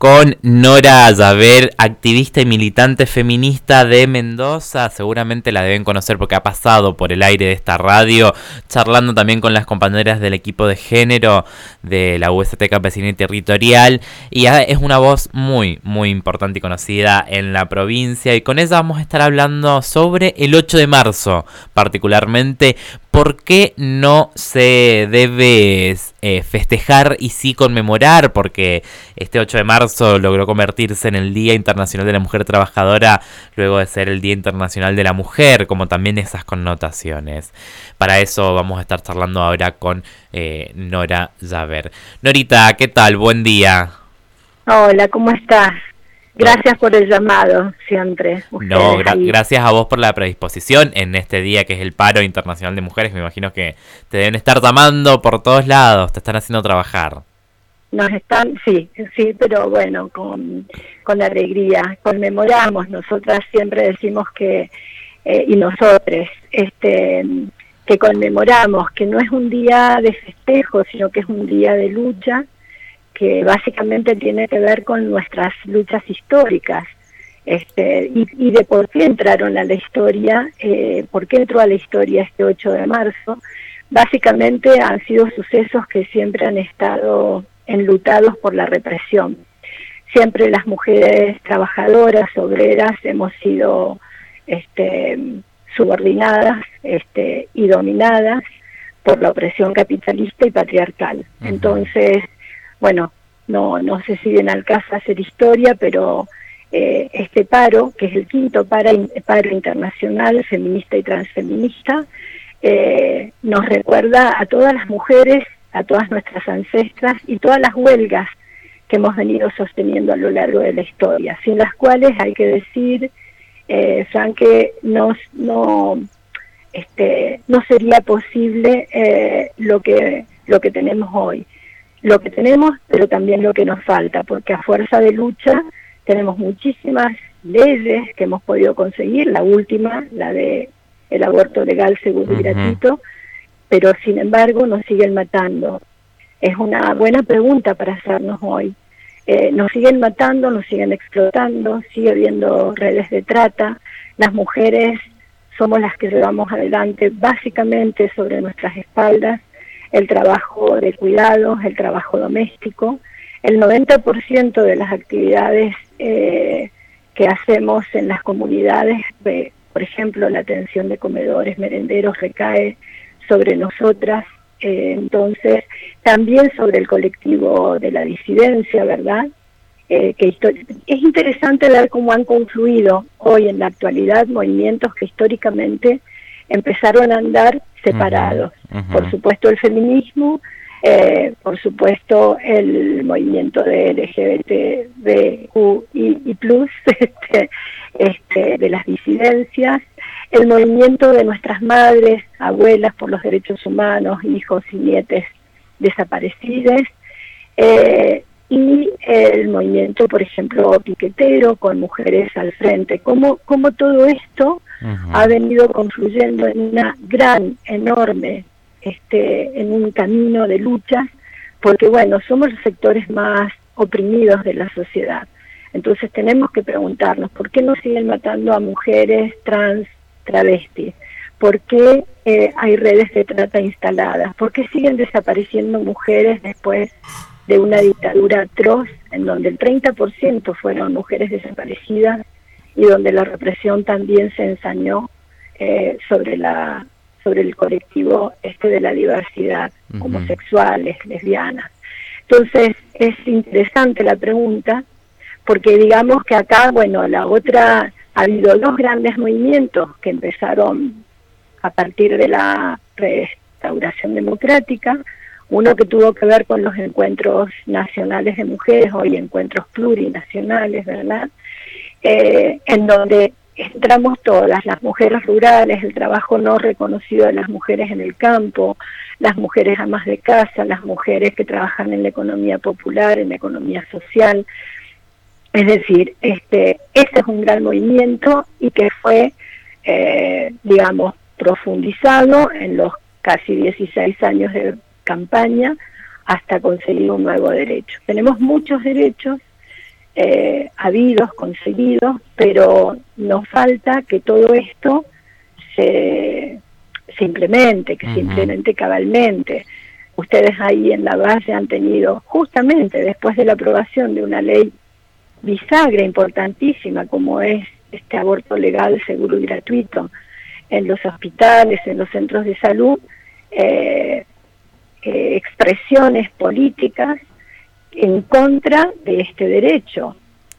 con Nora Llaver, activista y militante feminista de Mendoza. Seguramente la deben conocer porque ha pasado por el aire de esta radio, charlando también con las compañeras del equipo de género de la UST Campesina y Territorial. Y es una voz muy, muy importante y conocida en la provincia. Y con ella vamos a estar hablando sobre el 8 de marzo, particularmente. ¿Por qué no se debe festejar y sí conmemorar? Porque este 8 de marzo logró convertirse en el Día Internacional de la Mujer Trabajadora, luego de ser el Día Internacional de la Mujer, como también esas connotaciones. Para eso vamos a estar charlando ahora con Nora Llaver. Norita, ¿qué tal? Buen día. Hola, ¿cómo estás? Gracias por el llamado, siempre. No, gracias a vos por la predisposición en este día que es el Paro Internacional de Mujeres. Me imagino que te deben estar llamando por todos lados, te están haciendo trabajar. Sí, pero bueno, con alegría. Conmemoramos, nosotras siempre decimos que, y nosotres, que conmemoramos, que no es un día de festejo, sino que es un día de lucha, que básicamente tiene que ver con nuestras luchas históricas, y de por qué entraron a la historia, por qué entró a la historia este 8 de marzo. Básicamente han sido sucesos que siempre han estado enlutados por la represión. Siempre las mujeres trabajadoras, obreras, hemos sido subordinadas y dominadas por la opresión capitalista y patriarcal. Uh-huh. Entonces, bueno, no sé si viene al caso hacer historia, pero este paro, que es el quinto paro internacional feminista y transfeminista, nos recuerda a todas las mujeres, a todas nuestras ancestras y todas las huelgas que hemos venido sosteniendo a lo largo de la historia, sin las cuales hay que decir, Fran, que no sería posible lo que tenemos hoy. Lo que tenemos, pero también lo que nos falta, porque a fuerza de lucha tenemos muchísimas leyes que hemos podido conseguir, la última, la de el aborto legal, seguro y gratuito, pero sin embargo nos siguen matando. Es una buena pregunta para hacernos hoy. Nos siguen matando, nos siguen explotando, sigue habiendo redes de trata. Las mujeres somos las que llevamos adelante básicamente sobre nuestras espaldas el trabajo de cuidados, el trabajo doméstico. El 90% de las actividades que hacemos en las comunidades, por ejemplo, la atención de comedores, merenderos, recae sobre nosotras. Entonces, también sobre el colectivo de la disidencia, ¿verdad? Es interesante ver cómo han confluido hoy en la actualidad movimientos que históricamente empezaron a andar separados. Uh-huh. Por supuesto el feminismo, por supuesto el movimiento de LGBTQI+, de las disidencias, el movimiento de nuestras madres, abuelas por los derechos humanos, hijos y nietes desaparecidos, y el movimiento, por ejemplo, piquetero, con mujeres al frente. Cómo todo esto uh-huh. ha venido confluyendo en una gran, enorme, en un camino de luchas, porque bueno, somos los sectores más oprimidos de la sociedad. Entonces tenemos que preguntarnos, ¿por qué nos siguen matando a mujeres trans, travestis? ¿Por qué hay redes de trata instaladas? ¿Por qué siguen desapareciendo mujeres después de una dictadura atroz en donde el 30% fueron mujeres desaparecidas y donde la represión también se ensañó sobre el colectivo de la diversidad, uh-huh. homosexuales, lesbianas? Entonces es interesante la pregunta, porque digamos que acá, bueno, ha habido dos grandes movimientos que empezaron a partir de la restauración democrática. Uno que tuvo que ver con los encuentros nacionales de mujeres, hoy encuentros plurinacionales, ¿verdad? En donde entramos todas, las mujeres rurales, el trabajo no reconocido de las mujeres en el campo, las mujeres amas de casa, las mujeres que trabajan en la economía popular, en la economía social. Es decir, ese es un gran movimiento y que fue, profundizado en los casi 16 años de campaña hasta conseguir un nuevo derecho. Tenemos muchos derechos habidos, conseguidos, pero nos falta que todo esto se implemente, que se implemente cabalmente. Ustedes ahí en la base han tenido, justamente después de la aprobación de una ley bisagra importantísima como es este aborto legal, seguro y gratuito, en los hospitales, en los centros de salud, expresiones políticas en contra de este derecho,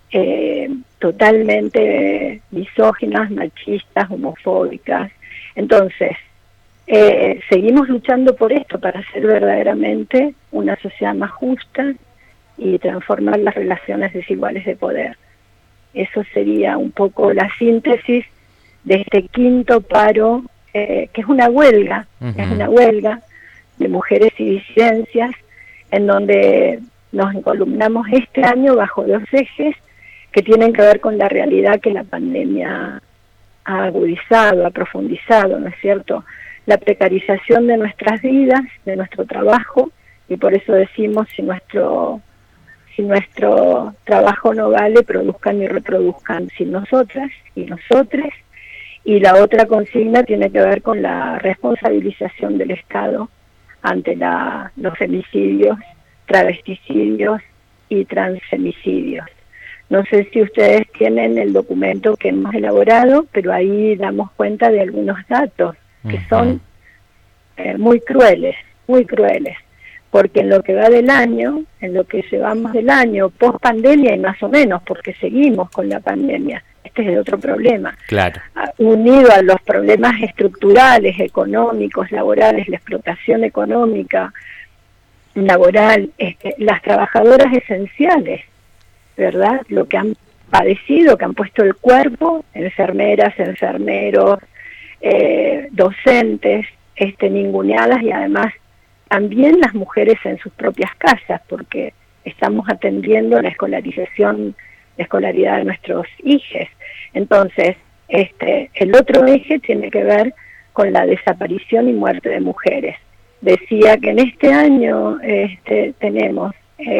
totalmente misóginas, machistas, homofóbicas. Entonces, seguimos luchando por esto para ser verdaderamente una sociedad más justa y transformar las relaciones desiguales de poder. Eso sería un poco la síntesis de este quinto paro, que es una huelga, de mujeres y disidencias, en donde nos encolumnamos este año bajo dos ejes que tienen que ver con la realidad que la pandemia ha agudizado, ha profundizado, ¿no es cierto? La precarización de nuestras vidas, de nuestro trabajo, y por eso decimos, si nuestro trabajo no vale, produzcan y reproduzcan sin nosotras y nosotres. Y la otra consigna tiene que ver con la responsabilización del Estado ante los femicidios, travesticidios y transfemicidios. No sé si ustedes tienen el documento que hemos elaborado, pero ahí damos cuenta de algunos datos que son muy crueles, porque en lo que va del año, en lo que llevamos del año, post pandemia y más o menos, porque seguimos con la pandemia, este es el otro problema, claro, unido a los problemas estructurales, económicos, laborales, la explotación económica, laboral, las trabajadoras esenciales, ¿verdad? Lo que han padecido, que han puesto el cuerpo, enfermeras, enfermeros, docentes, ninguneadas, y además también las mujeres en sus propias casas, porque estamos atendiendo la escolaridad de nuestros hijos. Entonces, el otro eje tiene que ver con la desaparición y muerte de mujeres. Decía que en este año tenemos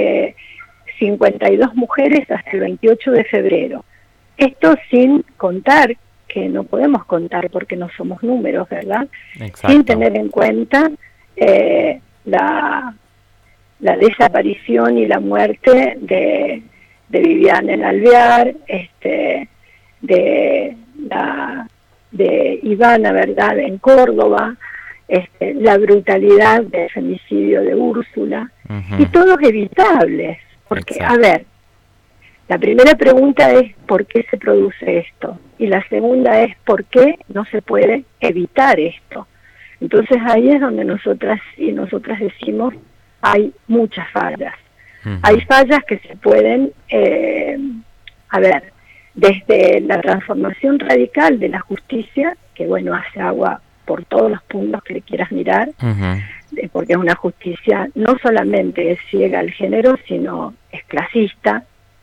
52 mujeres hasta el 28 de febrero. Esto sin contar, que no podemos contar porque no somos números, ¿verdad? Exacto. Sin tener en cuenta la desaparición y la muerte de Viviana en Alvear, de Ivana, ¿verdad?, en Córdoba, la brutalidad del femicidio de Úrsula, y todos evitables, porque, Exacto. A ver, la primera pregunta es ¿por qué se produce esto? Y la segunda es ¿por qué no se puede evitar esto? Entonces ahí es donde nosotras y nosotras decimos hay muchas fallas. Hay fallas que se pueden, desde la transformación radical de la justicia, que bueno, hace agua por todos los puntos que le quieras mirar, porque es una justicia no solamente es ciega al género, sino es clasista.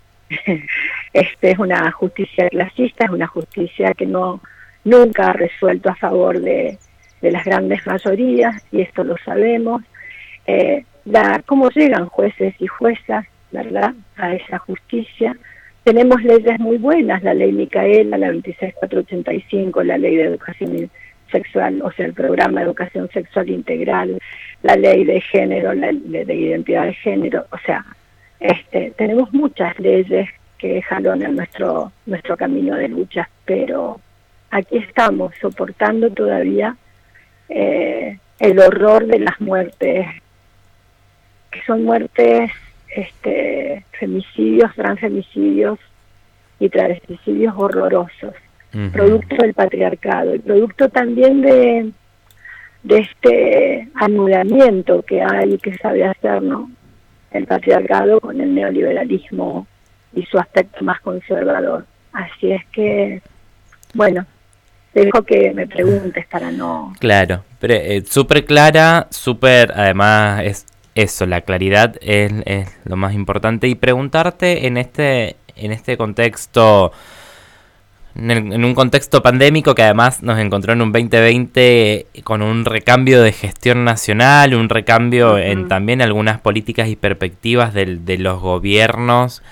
Es una justicia clasista, es una justicia que nunca ha resuelto a favor de las grandes mayorías, y esto lo sabemos. Cómo llegan jueces y juezas, ¿verdad?, a esa justicia. Tenemos leyes muy buenas, la ley Micaela, la 26485, la ley de educación sexual, o sea, el programa de educación sexual integral, la ley de género, la ley de identidad de género, o sea, tenemos muchas leyes que jalonan nuestro camino de lucha, pero aquí estamos soportando todavía el horror de las muertes, que son muertes, femicidios, transfemicidios y travesticidios horrorosos, producto del patriarcado y producto también de este anudamiento que hay, que sabe hacer, ¿no?, el patriarcado con el neoliberalismo y su aspecto más conservador. Así es que, bueno, dejo que me preguntes para no... Claro, pero súper clara, súper, además es eso, la claridad es lo más importante. Y preguntarte en este contexto, en un contexto pandémico que además nos encontró en un 2020 con un recambio de gestión nacional, un recambio en también algunas políticas y perspectivas de los gobiernos,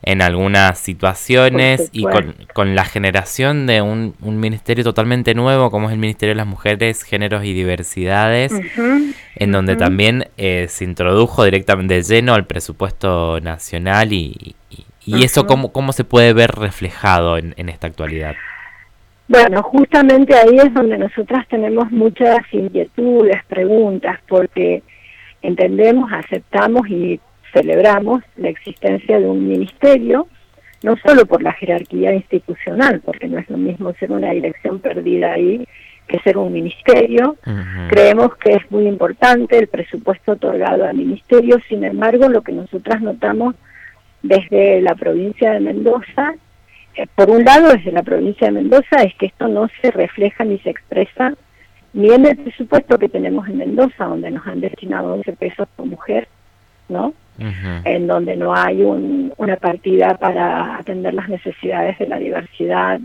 en algunas situaciones, y con la generación de un ministerio totalmente nuevo como es el Ministerio de las Mujeres, Géneros y Diversidades, en donde también se introdujo directamente de lleno al presupuesto nacional y eso cómo se puede ver reflejado en esta actualidad. Bueno, justamente ahí es donde nosotras tenemos muchas inquietudes, preguntas, porque entendemos, aceptamos y celebramos la existencia de un ministerio, no solo por la jerarquía institucional, porque no es lo mismo ser una dirección perdida ahí que ser un ministerio. Creemos que es muy importante el presupuesto otorgado al ministerio. Sin embargo, lo que nosotras notamos desde la provincia de Mendoza, por un lado desde la provincia de Mendoza, es que esto no se refleja ni se expresa ni en el presupuesto que tenemos en Mendoza, donde nos han destinado 11 pesos por mujer, ¿no? En donde no hay una partida para atender las necesidades de la diversidad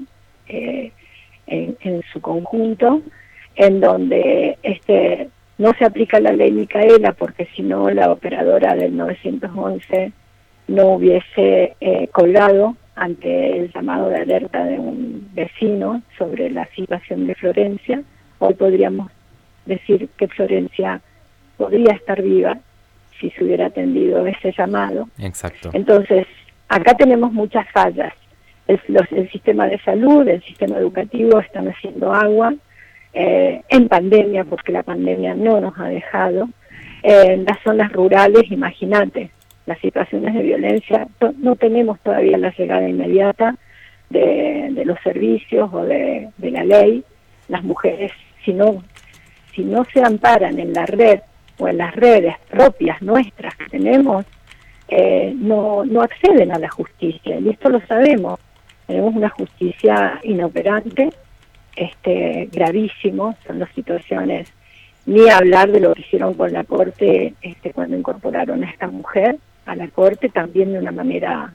en su conjunto, en donde no se aplica la ley Micaela, porque si no la operadora del 911 no hubiese colgado ante el llamado de alerta de un vecino sobre la situación de Florencia. Hoy podríamos decir que Florencia podría estar viva si se hubiera atendido ese llamado. Exacto. Entonces, acá tenemos muchas fallas. El sistema de salud, el sistema educativo están haciendo agua, en pandemia, porque la pandemia no nos ha dejado. En las zonas rurales, imagínate, las situaciones de violencia, no tenemos todavía la llegada inmediata de los servicios o de la ley. Las mujeres, si no se amparan en la red o en las redes propias nuestras que tenemos, no acceden a la justicia, y esto lo sabemos. Tenemos una justicia inoperante, gravísimo, son las situaciones, ni hablar de lo que hicieron con la Corte cuando incorporaron a esta mujer a la Corte, también de una manera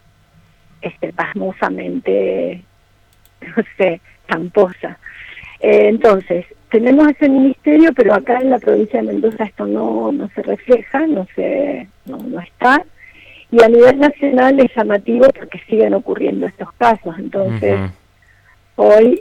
pasmosamente, no sé, tramposa. Entonces, tenemos ese ministerio, pero acá en la provincia de Mendoza esto no se refleja, no está, y a nivel nacional es llamativo porque siguen ocurriendo estos casos. Entonces, hoy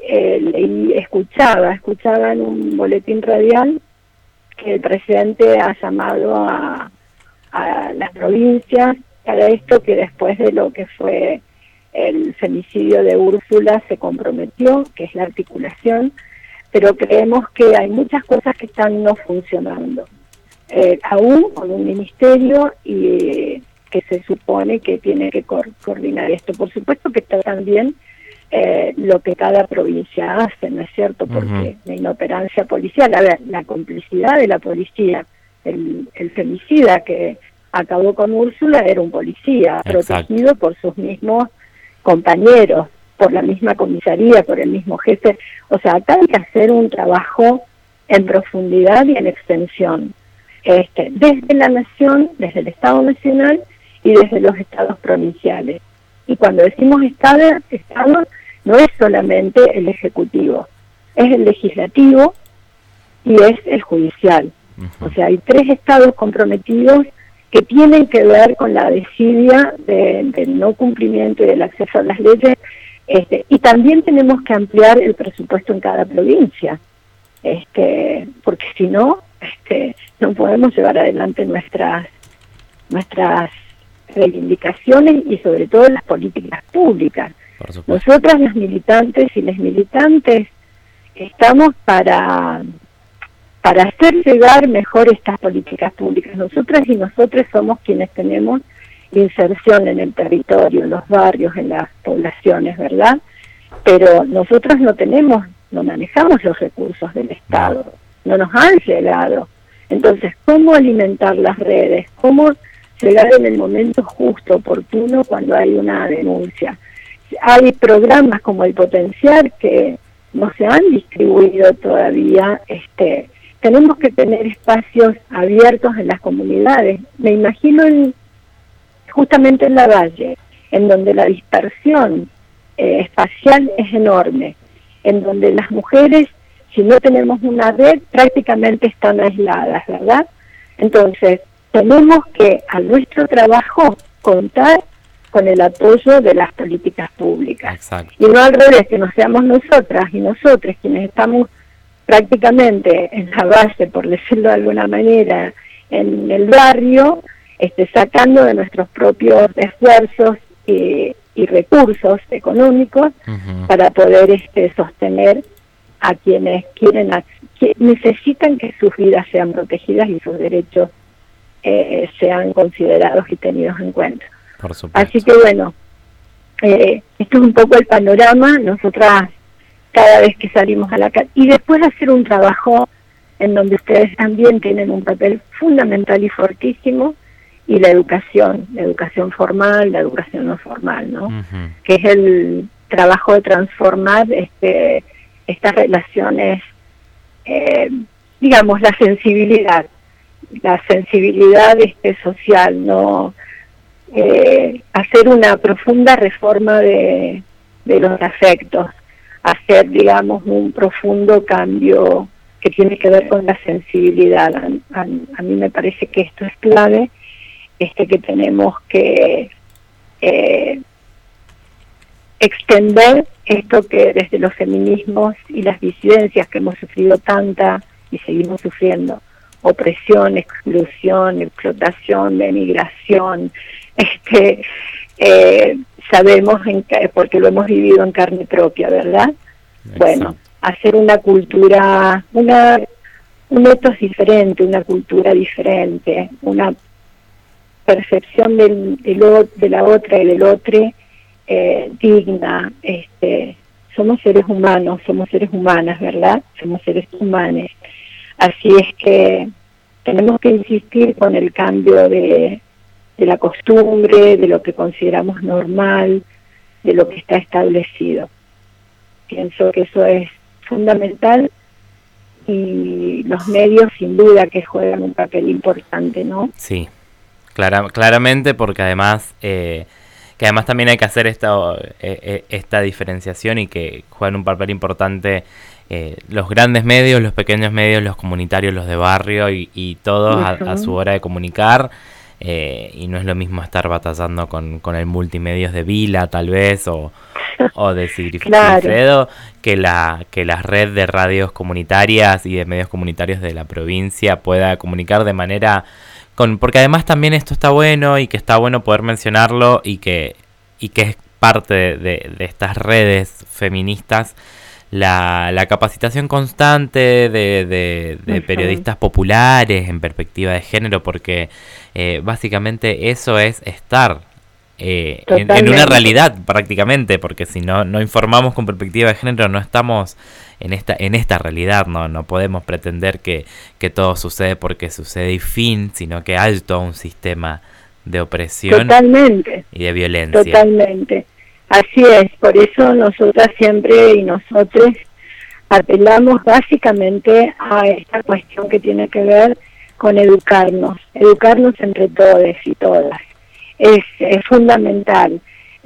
escuchaba en un boletín radial que el presidente ha llamado a las provincias para esto, que después de lo que fue el femicidio de Úrsula se comprometió, que es la articulación, pero creemos que hay muchas cosas que están no funcionando, aún con un ministerio y que se supone que tiene que coordinar esto. Por supuesto que está también lo que cada provincia hace, ¿no es cierto? Porque la inoperancia policial, a ver, la complicidad de la policía, el femicida que acabó con Úrsula era un policía, protegido por sus mismos compañeros, por la misma comisaría, por el mismo jefe. O sea, acá hay que hacer un trabajo en profundidad y en extensión, desde la nación, desde el Estado Nacional y desde los estados provinciales. Y cuando decimos estado no es solamente el ejecutivo, es el legislativo y es el judicial. O sea, hay 3 estados comprometidos que tienen que ver con la desidia del no cumplimiento y del acceso a las leyes, y también tenemos que ampliar el presupuesto en cada provincia, porque si no, no podemos llevar adelante nuestras reivindicaciones y sobre todo las políticas públicas. Nosotras las militantes y les militantes estamos para hacer llegar mejor estas políticas públicas. Nosotras y nosotros somos quienes tenemos inserción en el territorio, en los barrios, en las poblaciones, ¿verdad? Pero nosotros no manejamos los recursos del Estado, no nos han llegado. Entonces, ¿cómo alimentar las redes? ¿Cómo llegar en el momento justo, oportuno, cuando hay una denuncia? Hay programas como el Potenciar que no se han distribuido todavía. Tenemos que tener espacios abiertos en las comunidades. Me imagino justamente en la Valle, en donde la dispersión espacial es enorme, en donde las mujeres, si no tenemos una red, prácticamente están aisladas, ¿verdad? Entonces, tenemos que a nuestro trabajo contar con el apoyo de las políticas públicas. Exacto. Y no al revés, que no seamos nosotras y nosotros quienes estamos prácticamente en la base, por decirlo de alguna manera, en el barrio, sacando de nuestros propios esfuerzos y recursos económicos para poder sostener a quienes que necesitan que sus vidas sean protegidas y sus derechos sean considerados y tenidos en cuenta. Por supuesto. Así que bueno, esto es un poco el panorama. Nosotras cada vez que salimos a la calle, y después hacer un trabajo en donde ustedes también tienen un papel fundamental y fortísimo, y la educación formal, la educación no formal, ¿no? Que es el trabajo de transformar estas relaciones, digamos, la sensibilidad social, ¿no? Hacer una profunda reforma de los afectos, hacer, digamos, un profundo cambio que tiene que ver con la sensibilidad. A mí me parece que esto es clave, que tenemos que extender esto que desde los feminismos y las disidencias que hemos sufrido tanta y seguimos sufriendo, opresión, exclusión, explotación, denigración, sabemos porque lo hemos vivido en carne propia, ¿verdad? Exacto. Bueno, hacer una cultura, un ethos diferente, una cultura diferente, una percepción de la otra y del otro digna. Somos seres humanos, somos seres humanas, ¿verdad? Somos seres humanos. Así es que tenemos que insistir con el cambio de la costumbre, de lo que consideramos normal, de lo que está establecido. Pienso que eso es fundamental, y los medios sin duda que juegan un papel importante, ¿no? Sí, claramente, porque además también hay que hacer esta diferenciación, y que juegan un papel importante los grandes medios, los pequeños medios, los comunitarios, los de barrio, y todos a su hora de comunicar. Y no es lo mismo estar batallando con el multimedios de Vila, tal vez, o de Sigifredo, que la red de radios comunitarias y de medios comunitarios de la provincia pueda comunicar de manera porque además también esto está bueno, y que está bueno poder mencionarlo, y que es parte de estas redes feministas, la capacitación constante de periodistas populares en perspectiva de género, porque básicamente eso es estar en una realidad prácticamente, porque si no informamos con perspectiva de género, no estamos en esta realidad. No podemos pretender que todo sucede porque sucede y fin, sino que hay todo un sistema de opresión y de violencia. Totalmente. Así es, por eso nosotras siempre y nosotros apelamos básicamente a esta cuestión que tiene que ver con educarnos entre todos y todas. Es fundamental.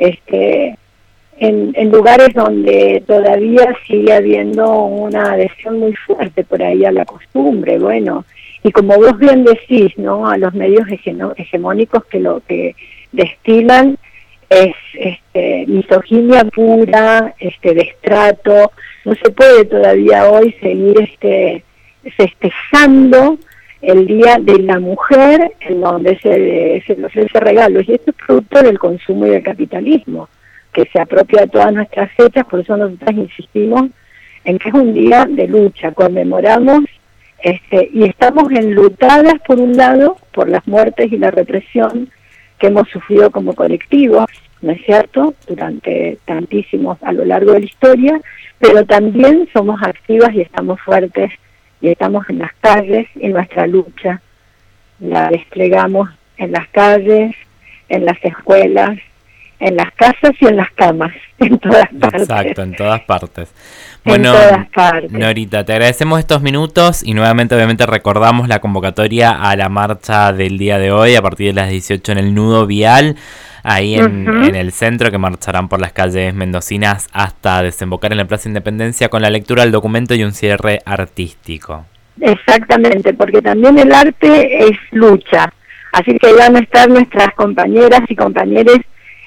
En lugares donde todavía sigue habiendo una adhesión muy fuerte por ahí a la costumbre, bueno, y como vos bien decís, ¿no? A los medios hegemónicos que lo que destilan es misoginia pura, destrato. No se puede todavía hoy seguir festejando el Día de la Mujer, en donde se ofrece regalos, y esto es producto del consumo y del capitalismo, que se apropia de todas nuestras fechas. Por eso nosotras insistimos en que es un día de lucha, conmemoramos y estamos enlutadas, por un lado, por las muertes y la represión que hemos sufrido como colectivo, ¿no es cierto?, durante tantísimos, a lo largo de la historia, pero también somos activas y estamos fuertes, y estamos en las calles, y nuestra lucha la desplegamos en las calles, en las escuelas, en las casas y en las camas, en todas partes. Exacto, en todas partes. Bueno, Norita, te agradecemos estos minutos, y nuevamente obviamente recordamos la convocatoria a la marcha del día de hoy a partir de las 18 en el nudo vial, ahí en el centro, que marcharán por las calles mendocinas hasta desembocar en la Plaza Independencia, con la lectura del documento y un cierre artístico. Exactamente, porque también el arte es lucha, así que van a estar nuestras compañeras y compañeros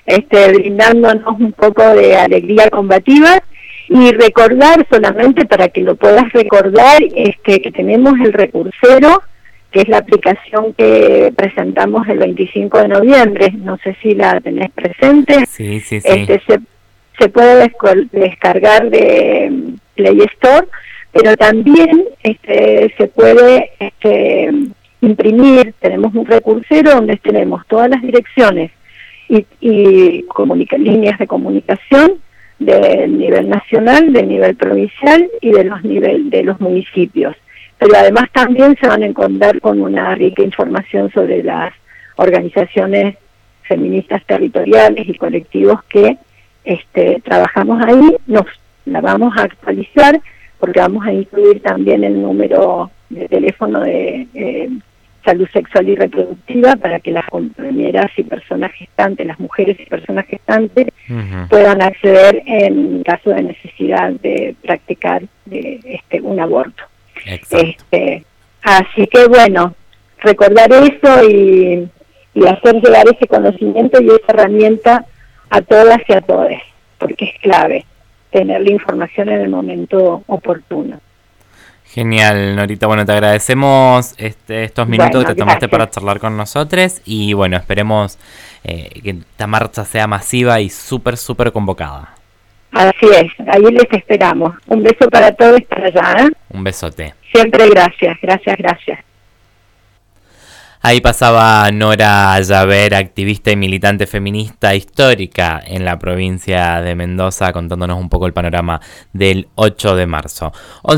brindándonos un poco de alegría combativa. Y recordar, solamente para que lo puedas recordar, que tenemos el Recursero, que es la aplicación que presentamos el 25 de noviembre, no sé si la tenés presente. Sí. Se puede descargar de Play Store, pero también se puede imprimir. Tenemos un Recursero donde tenemos todas las direcciones y líneas de comunicación del nivel nacional, del nivel provincial y de los municipios. Pero además también se van a encontrar con una rica información sobre las organizaciones feministas territoriales y colectivos que trabajamos ahí. Nos la vamos a actualizar porque vamos a incluir también el número de teléfono de salud sexual y reproductiva para que las compañeras y personas gestantes, las mujeres y personas gestantes, puedan acceder en caso de necesidad de practicar un aborto. Así que bueno, recordar eso y hacer llegar ese conocimiento y esa herramienta a todas y a todos, porque es clave tener la información en el momento oportuno. Genial, Norita. Bueno, te agradecemos estos minutos que te tomaste para charlar con nosotros y bueno, esperemos que esta marcha sea masiva y súper convocada. Así es, ahí les esperamos. Un beso para todos y para allá. Un besote. Siempre gracias. Ahí pasaba Nora Llaver, activista y militante feminista histórica en la provincia de Mendoza, contándonos un poco el panorama del 8 de marzo.